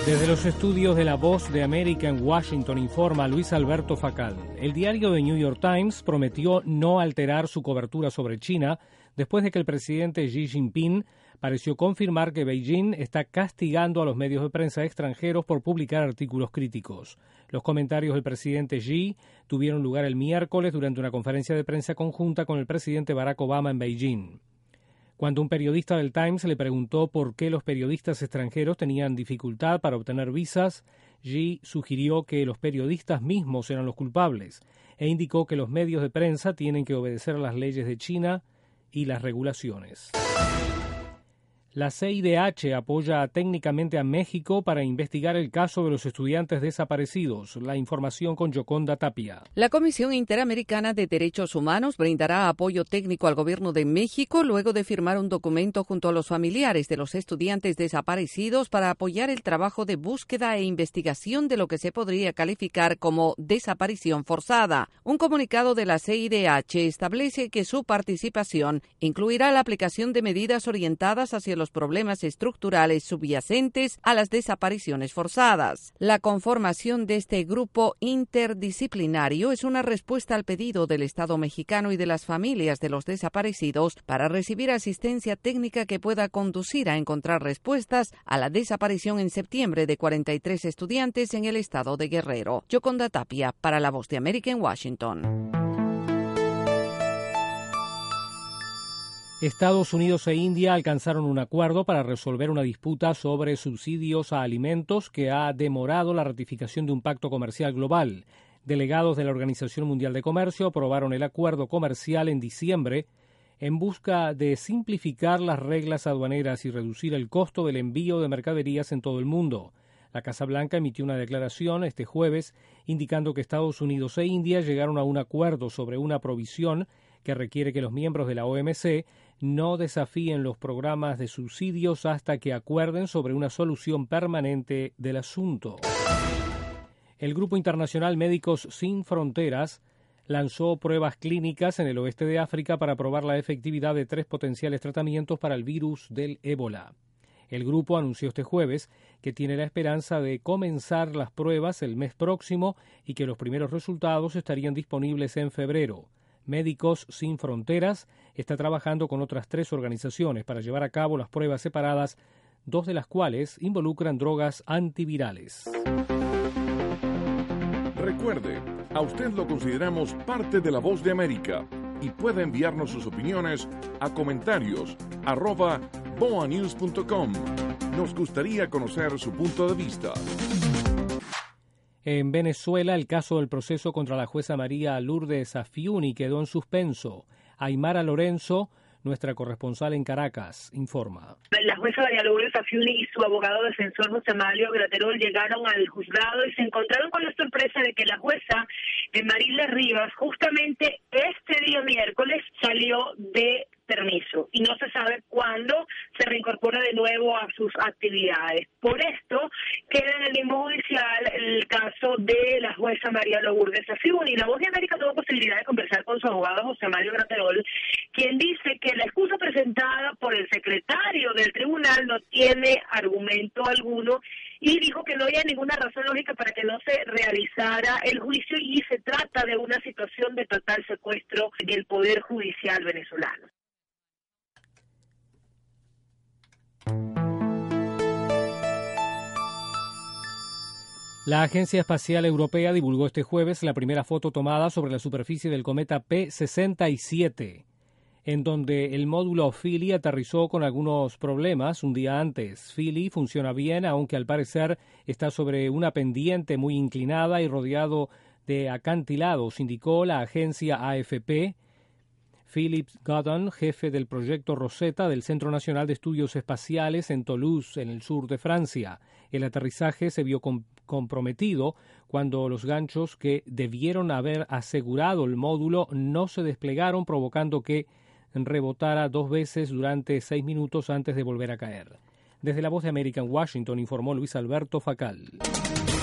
Desde los estudios de La Voz de América en Washington informa Luis Alberto Facal. El diario The New York Times prometió no alterar su cobertura sobre China después de que el presidente Xi Jinping pareció confirmar que Beijing está castigando a los medios de prensa extranjeros por publicar artículos críticos. Los comentarios del presidente Xi tuvieron lugar el miércoles durante una conferencia de prensa conjunta con el presidente Barack Obama en Beijing. Cuando un periodista del Times le preguntó por qué los periodistas extranjeros tenían dificultad para obtener visas, Xi sugirió que los periodistas mismos eran los culpables e indicó que los medios de prensa tienen que obedecer las leyes de China y las regulaciones. La CIDH apoya técnicamente a México para investigar el caso de los estudiantes desaparecidos. La información con Yoconda Tapia. La Comisión Interamericana de Derechos Humanos brindará apoyo técnico al gobierno de México luego de firmar un documento junto a los familiares de los estudiantes desaparecidos para apoyar el trabajo de búsqueda e investigación de lo que se podría calificar como desaparición forzada. Un comunicado de la CIDH establece que su participación incluirá la aplicación de medidas orientadas hacia los problemas estructurales subyacentes a las desapariciones forzadas. La conformación de este grupo interdisciplinario es una respuesta al pedido del Estado mexicano y de las familias de los desaparecidos para recibir asistencia técnica que pueda conducir a encontrar respuestas a la desaparición en septiembre de 43 estudiantes en el estado de Guerrero. Yoconda Tapia, para La Voz de América en Washington. Estados Unidos e India alcanzaron un acuerdo para resolver una disputa sobre subsidios a alimentos que ha demorado la ratificación de un pacto comercial global. Delegados de la Organización Mundial de Comercio aprobaron el acuerdo comercial en diciembre en busca de simplificar las reglas aduaneras y reducir el costo del envío de mercaderías en todo el mundo. La Casa Blanca emitió una declaración este jueves indicando que Estados Unidos e India llegaron a un acuerdo sobre una provisión que requiere que los miembros de la OMC no desafíen los programas de subsidios hasta que acuerden sobre una solución permanente del asunto. El Grupo Internacional Médicos Sin Fronteras lanzó pruebas clínicas en el oeste de África para probar la efectividad de 3 potenciales tratamientos para el virus del ébola. El grupo anunció este jueves que tiene la esperanza de comenzar las pruebas el mes próximo y que los primeros resultados estarían disponibles en febrero. Médicos Sin Fronteras está trabajando con otras 3 organizaciones para llevar a cabo las pruebas separadas, 2 de las cuales involucran drogas antivirales. Recuerde, a usted lo consideramos parte de La Voz de América y puede enviarnos sus opiniones a comentarios@boanews.com. Nos gustaría conocer su punto de vista. En Venezuela, el caso del proceso contra la jueza María Lourdes Afiuni quedó en suspenso. Aymara Lorenzo, nuestra corresponsal en Caracas, informa. La jueza María Lourdes Afiuni y su abogado defensor José Mario Graterol llegaron al juzgado y se encontraron con la sorpresa de que la jueza Marilia Rivas justamente este día miércoles salió de permiso y no se sabe cuándo se reincorpora de nuevo a sus actividades. Por esto queda en el limbo judicial el caso de la jueza María Lourdes Afiuni. La Voz de América tuvo posibilidad de conversar con su abogado José Mario Graterol, quien dice que la excusa presentada por el secretario del tribunal no tiene argumento alguno y dijo que no había ninguna razón lógica para que no se realizara el juicio y se trata de una situación de total secuestro del Poder Judicial venezolano. La Agencia Espacial Europea divulgó este jueves la primera foto tomada sobre la superficie del cometa P67, en donde el módulo Philae aterrizó con algunos problemas un día antes. Philae funciona bien, aunque al parecer está sobre una pendiente muy inclinada y rodeado de acantilados, indicó la agencia AFP. Philip Godden, jefe del proyecto Rosetta del Centro Nacional de Estudios Espaciales en Toulouse, en el sur de Francia. El aterrizaje se vio comprometido cuando los ganchos que debieron haber asegurado el módulo no se desplegaron, provocando que rebotara 2 veces durante 6 minutos antes de volver a caer. Desde La Voz de América en Washington informó Luis Alberto Facal.